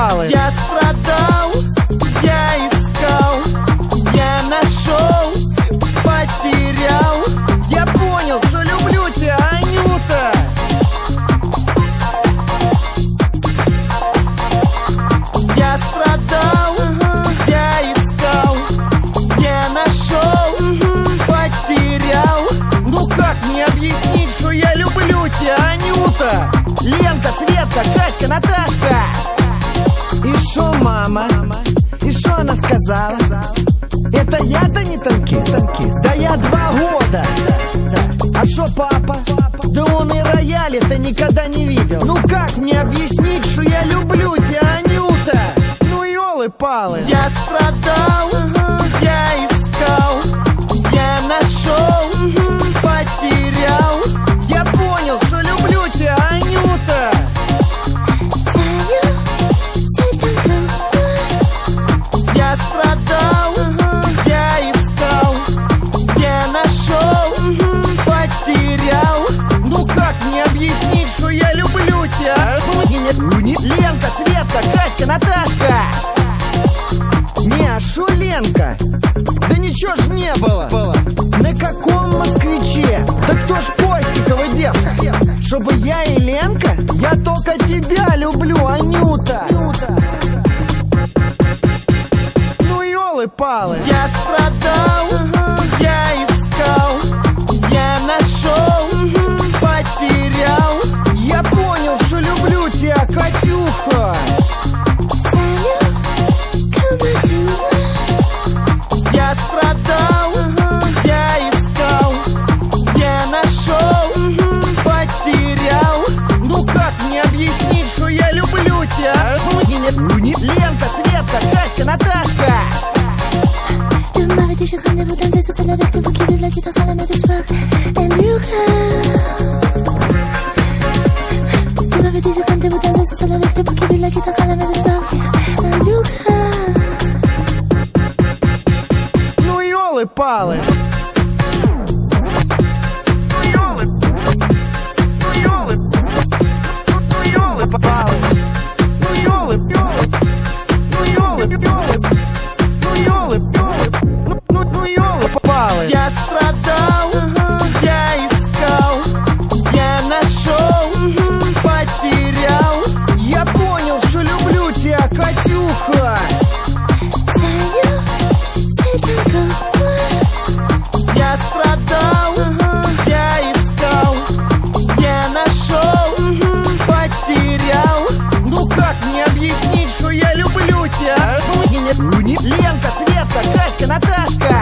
елы-палы. Я страдал, я искал, я нашел, потерял. Я понял, что люблю тебя, Анюта. Я страдал, я искал, я нашел, потерял. Ну как мне объяснить, что я люблю тебя, Анюта? Ленка, Светка, Катька, Наташка. И шо мама? И шо она сказала? Это я-то не танкист? Да я 2 года. А шо папа? Да он и рояли-то никогда не видел. Ну как мне объяснить, что я люблю тебя, Анюта? Ну елы-палы. Я страдал, я искал, я нашел, потерял. Я понял, что люблю тебя, Анюта. Я страдал, я искал, я нашел, потерял. Ну как мне объяснить, что я люблю тебя? Ленка, Светка, Катька, Наташка. Не, а шо Ленка? Да ничего ж не было. На каком москвиче? Да кто ж Костикова девка? Чтобы я и Ленка? Я только тебя люблю, Анюта. Ну елы-палы. Я страдал, я искал, я нашел, потерял. Я понял, что люблю тебя, Катюха. Я страдал, я искал, я нашел, потерял. Ну как мне объяснить, что я люблю тебя? Ленка, Светка, Катька, Наташка. Tu m'avais dit je rendez-vous dans des hôtels avec des bouquets de la guitare à la main d'espoir. And you Tu m'avais dit je rendez-vous dans des hôtels avec des bouquets de la guitare à la main d'espoir. And you Ну елы-палы. Я страдал, я искал, я нашел, потерял. Я понял, что люблю тебя, Катюха. Я страдал, я искал, я нашел, потерял. Ну как мне объяснить, что я люблю тебя? Ленка, Светка, Катька, Наташка.